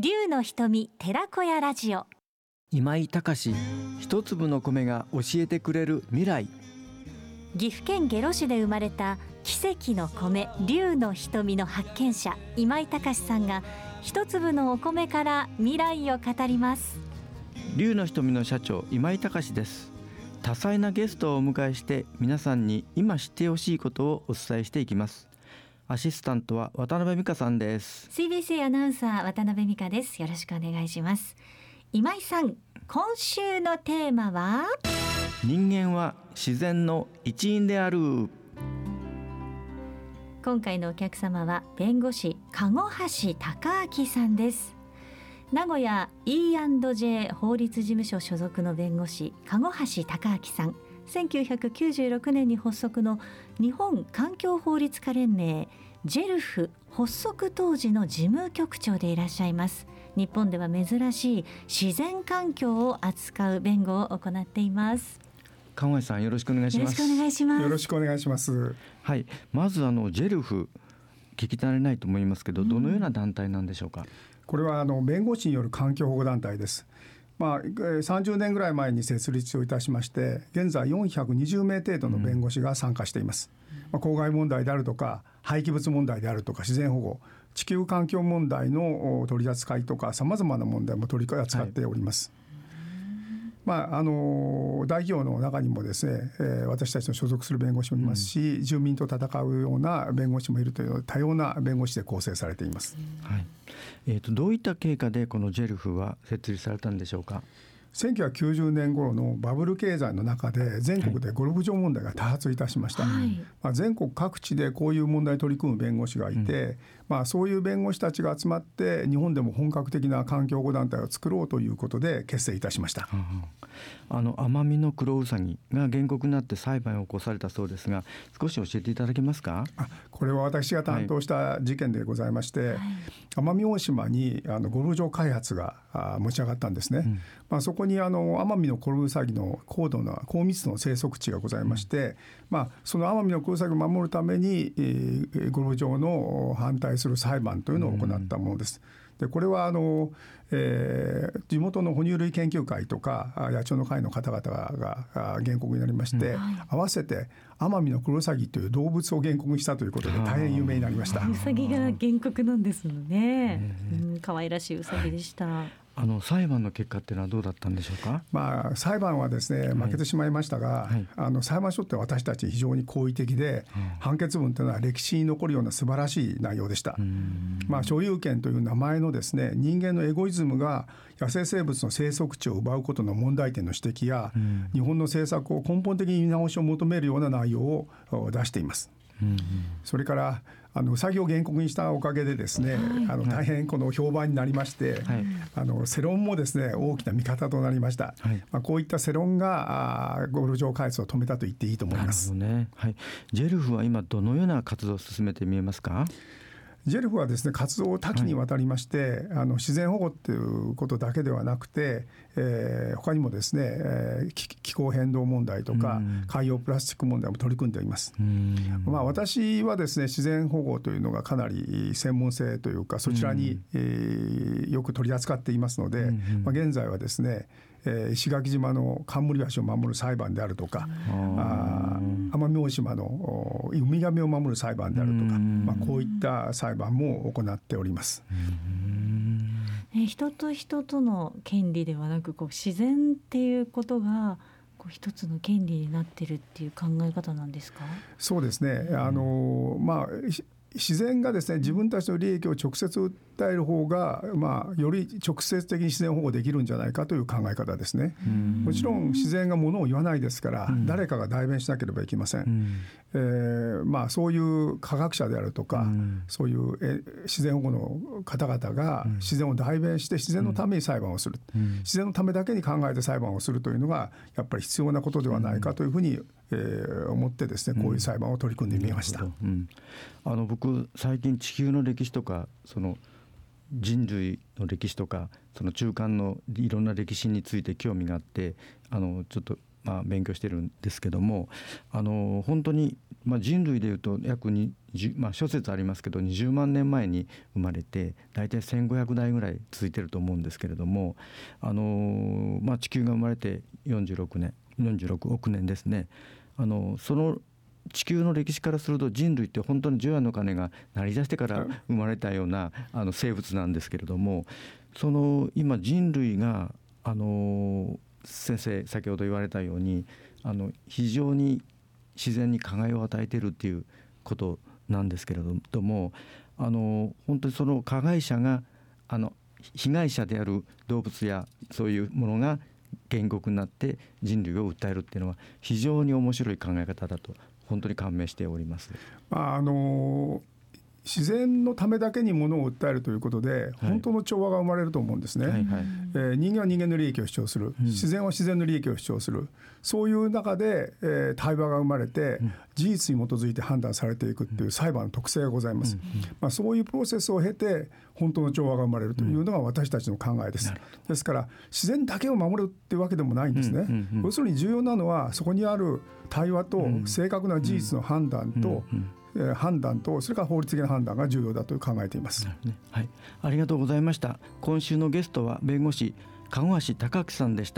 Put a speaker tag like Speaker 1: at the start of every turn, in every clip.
Speaker 1: 龍の瞳寺子屋ラジオ。
Speaker 2: 今井隆、一粒の米が教えてくれる未来。
Speaker 1: 岐阜県下呂市で生まれた奇跡の米龍の瞳の発見者今井隆さんが一粒のお米から未来を語ります。
Speaker 2: 龍の瞳の社長今井隆です。多彩なゲストをお迎えして皆さんに今知ってほしいことをお伝えしていきます。アシスタントは渡辺美香さんです。
Speaker 1: CBC アナウンサー渡辺美香です。よろしくお願いします。今井さん、今週のテーマは
Speaker 2: 人間は自然の一員である。
Speaker 1: 今回のお客様は弁護士籠橋孝明さんです。名古屋 E&J 法律事務所所属の弁護士籠橋孝明さん、1996年に発足の日本環境法律家連盟ジェルフ発足当時の事務局長でいらっしゃいます。日本では珍しい自然環境を扱う弁護を行っています。
Speaker 2: 籠橋さん、よろしくお願いします。
Speaker 1: よろしくお願いします。
Speaker 3: よろしくお願いします。
Speaker 2: はい、まずジェルフ聞き慣れないと思いますけど、どのような団体なんでしょうか。
Speaker 3: これは弁護士による環境保護団体です。30年ぐらい前に設立をいたしまして、現在420名程度の弁護士が参加しています。公害問題であるとか廃棄物問題であるとか自然保護、地球環境問題の取り扱いとかさまざまな問題も取り扱っております。大企業の中にもですね、私たちの所属する弁護士もいますし、住民と戦うような弁護士もいるという多様な弁護士で構成されています。
Speaker 2: はい。どういった経過でこのジェルフは設立されたんでしょうか。
Speaker 3: 1990年頃のバブル経済の中で全国でゴルフ場問題が多発いたしました。全国各地でこういう問題に取り組む弁護士がいて、そういう弁護士たちが集まって日本でも本格的な環境保護団体を作ろうということで結成いたしました。
Speaker 2: アマミノクロウサギが原告になって裁判を起こされたそうですが、少し教えていただけますか。
Speaker 3: これは私が担当した事件でございまして、奄美大島にゴルフ場開発が持ち上がったんですね。そこに奄美のコルウサギの高密度の生息地がございまして、その奄美のコルウサギを守るために、ゴルフ場の反対する裁判というのを行ったものです。でこれは地元の哺乳類研究会とか野鳥の会の方々が原告になりまして、合わせて奄美のクロウサギという動物を原告にしたということで大変有名になりました。
Speaker 1: ウサギが原告なんですのね。可愛らしいウサギでした。
Speaker 2: 裁判の結果っていうのはどうだったんでしょうか。
Speaker 3: 裁判はですね負けてしまいましたが、裁判所って私たち非常に好意的で、判決文というのは歴史に残るような素晴らしい内容でした。所有権という名前のですね、人間のエゴイズムが野生生物の生息地を奪うことの問題点の指摘や、日本の政策を根本的に見直しを求めるような内容を出しています。それからウサギを原告にしたおかげでですね、大変この評判になりまして、世論もですね大きな味方となりました。こういった世論がゴルフ場開発を止めたと言っていいと思います。
Speaker 2: なるほどね。ジェルフは今どのような活動を進めて見えますか。
Speaker 3: ジェルフはですね活動を多岐にわたりまして、自然保護っていうことだけではなくて、他にもですね、気候変動問題とか海洋プラスチック問題も取り組んでいます。私はですね自然保護というのがかなり専門性というかそちらに、よく取り扱っていますので、現在はですね石垣島の冠橋を守る裁判であるとか、奄美大島のウミガメを守る裁判であるとか、こういった裁判も行っております。
Speaker 1: 人と人との権利ではなく自然っていうことが一つの権利になってるっていう考え方なんですか。
Speaker 3: そうですね。自然がですね自分たちの利益を直接訴える方が、より直接的に自然保護できるんじゃないかという考え方ですね。もちろん自然がものを言わないですから、誰かが代弁しなければいけません。そういう科学者であるとか、そういう自然保護の方々が自然を代弁して自然のために裁判をする、自然のためだけに考えて裁判をするというのがやっぱり必要なことではないかというふうに思ってですねこういう裁判を取り組んでみました。
Speaker 2: 僕最近地球の歴史とかその人類の歴史とかその中間のいろんな歴史について興味があってちょっと勉強してるんですけども、本当に、人類でいうと約20、諸説ありますけど20万年前に生まれて大体1500代ぐらい続いてると思うんですけれども、地球が生まれて46億年ですね。その地球の歴史からすると人類って本当に除夜の鐘が鳴り出してから生まれたような生物なんですけれども、今人類が先生先ほど言われたように非常に自然に加害を与えているっていうことなんですけれども、本当にその加害者が被害者である動物やそういうものが原告になって人類を訴えるっていうのは非常に面白い考え方だと本当に感銘しております。
Speaker 3: 自然のためだけにものを訴えるということで本当の調和が生まれると思うんですね。人間は人間の利益を主張する、自然は自然の利益を主張する、そういう中で、対話が生まれて事実に基づいて判断されていくっていう裁判の特性がございます。そういうプロセスを経て本当の調和が生まれるというのが私たちの考えです。ですから自然だけを守るっていうわけでもないんですね。要するに重要なのはそこにある対話と正確な事実の判断とそれから法律的な判断が重要だと考えています。
Speaker 2: はい、ありがとうございました。今週のゲストは弁護士籠橋貴明さんでした。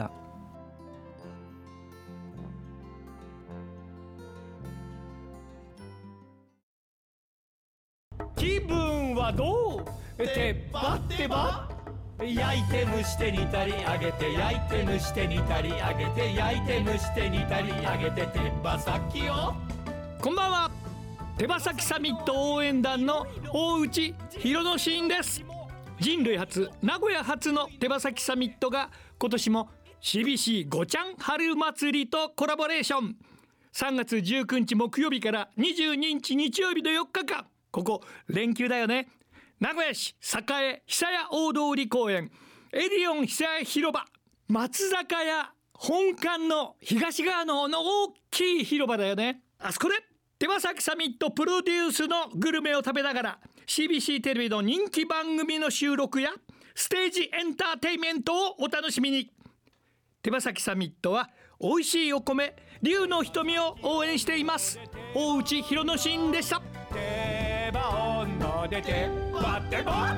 Speaker 4: 気分はどう？てばってば焼いて蒸して煮たり揚げて焼いて蒸して煮たり揚げて焼いて蒸して煮たり揚げて手羽先よ。こんばんは。手羽先サミット応援団の大内博之進です。人類初名古屋初の手羽先サミットが今年も CBC ごちゃん春祭りとコラボレーション。3月19日木曜日から22日日曜日の4日間、ここ連休だよね。名古屋市栄久屋大通公園エディオン久屋広場松坂屋本館の東側の方の大きい広場だよね。あそこで手羽先サミットプロデュースのグルメを食べながら CBC テレビの人気番組の収録やステージエンターテインメントをお楽しみに。手羽先サミットは美味しいお米龍の瞳を応援しています。大内博之進でした。手羽女で手羽手羽。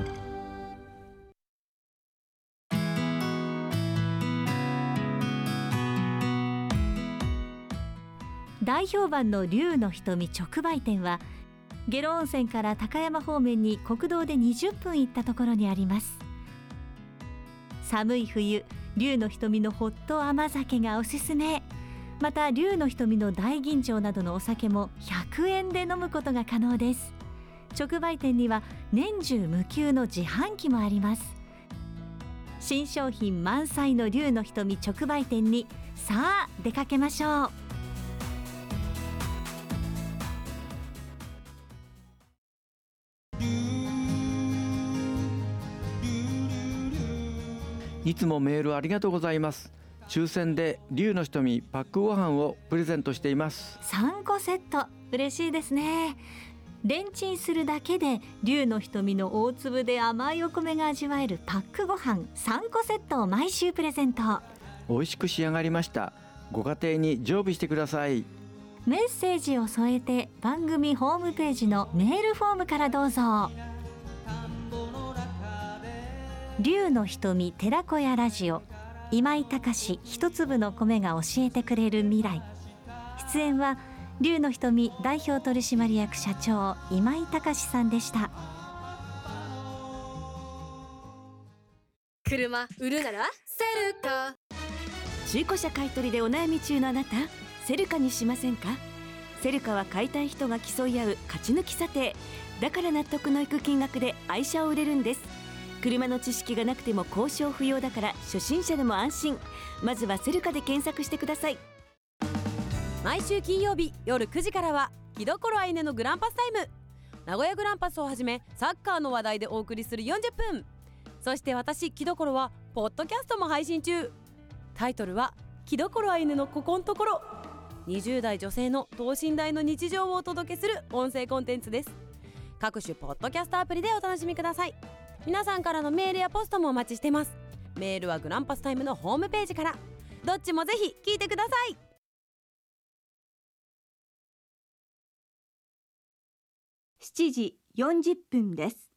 Speaker 1: 大評判の龍の瞳直売店は下呂温泉から高山方面に国道で20分行ったところにあります。寒い冬、龍の瞳のホット甘酒がおすすめ。また龍の瞳の大吟醸などのお酒も100円で飲むことが可能です。直売店には年中無休の自販機もあります。新商品満載の龍の瞳直売店にさあ出かけましょう。
Speaker 2: いつもメールありがとうございます。抽選で龍の瞳パックご飯をプレゼントしています。
Speaker 1: 3個セット嬉しいですね。レンチンするだけで龍の瞳の大粒で甘いお米が味わえるパックご飯3個セットを毎週プレゼント。
Speaker 2: 美味しく仕上がりました。ご家庭に常備してください。
Speaker 1: メッセージを添えて番組ホームページのメールフォームからどうぞ。龍の瞳寺子屋ラジオ、今井隆一粒の米が教えてくれる未来。出演は龍の瞳代表取締役社長今井隆さんでした。
Speaker 5: 車売るならセルカ。
Speaker 6: 中古車買い取りでお悩み中のあなた、セルカにしませんか？セルカは買いたい人が競い合う勝ち抜き査定だから納得のいく金額で愛車を売れるんです。車の知識がなくても交渉不要だから初心者でも安心。まずはセルカで検索してください。
Speaker 5: 毎週金曜日夜9時からは木所愛音のグランパスタイム。名古屋グランパスをはじめサッカーの話題でお送りする40分。そして私木所はポッドキャストも配信中。タイトルは木所愛音のここんところ。20代女性の等身大の日常をお届けする音声コンテンツです。各種ポッドキャストアプリでお楽しみください。皆さんからのメールやポストもお待ちしてます。メールはグランパスタイムのホームページから。 どっちもぜひ聞いてください。
Speaker 6: 7時40分です。